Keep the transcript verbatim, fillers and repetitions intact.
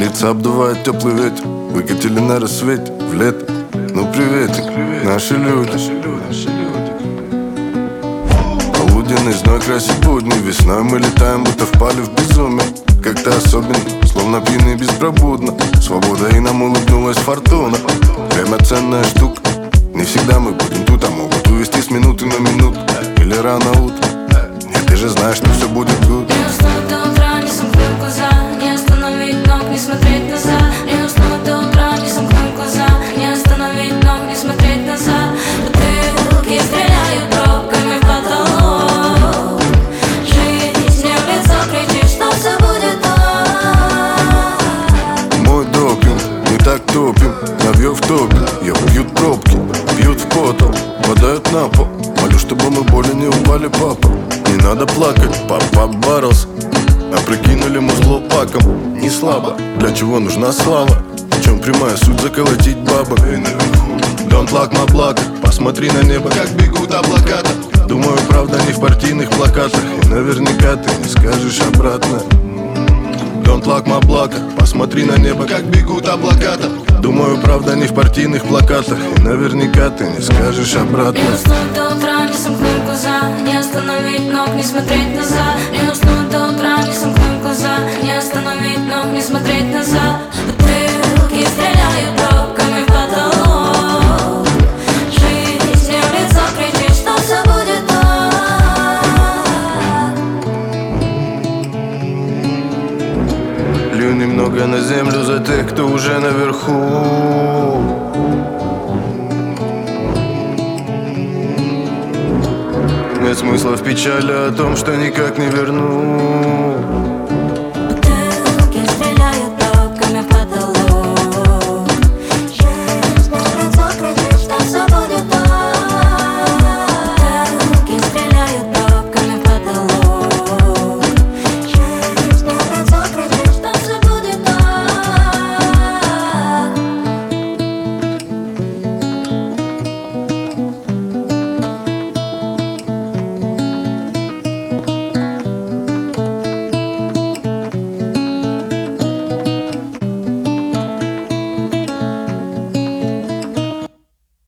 Лица обдувает теплый ветер. Выкатили на рассвете в лето. Ну приветик, наши люди. Полуденный зной красит будни. Весной мы летаем, будто впали в безумие. Как-то особенно, словно пьяны беспробудно. Свобода, и нам улыбнулась фортуна. Время ценная штука. Не всегда мы будем тут, а могут увести с минуты на минуту. Или рано утром. Нет, ты же знаешь, что все будет good. Не уснуть до утра, не сомкнуть глаза. Не остановить ног, не смотреть назад. Не уснуть до утра, не сомкнуть глаза. Не остановить ног, не смотреть назад. Бутылки стреляют пробками в потолок. Жизнь мне в лицо кричит, что все будет так. Мой допинг, мы так топим. Навье в топе, я бьют пробки. Бьют в потол, падают на пол. Молю, чтобы мы более не упали, папа. Не надо плакать, папа боролся. А прикинули музло паком. Не слабо, для чего нужна слава? В чем прямая суть заколотить бабок? Don't like my block. Посмотри на небо, как бегут облака-то. Думаю, правда не в партийных плакатах. И наверняка ты не скажешь обратно. Don't like my block. Посмотри на небо, как бегут облака-то. Думаю, правда не в партийных плакатах. И наверняка ты не скажешь обратно. Не уснуть до утра, не сомкнуть глаза. Не остановить ног, не смотреть назад. Не уснуть до утра, не сомкнуть глаза. Не остановить ног, не смотреть назад. Бутылки стреляют пробками в потолок. Жизнь мне в лицо кричит, что все будет так. Лью немного на землю за тех, кто уже наверху. Нет смысла в печали о том, что никак не верну.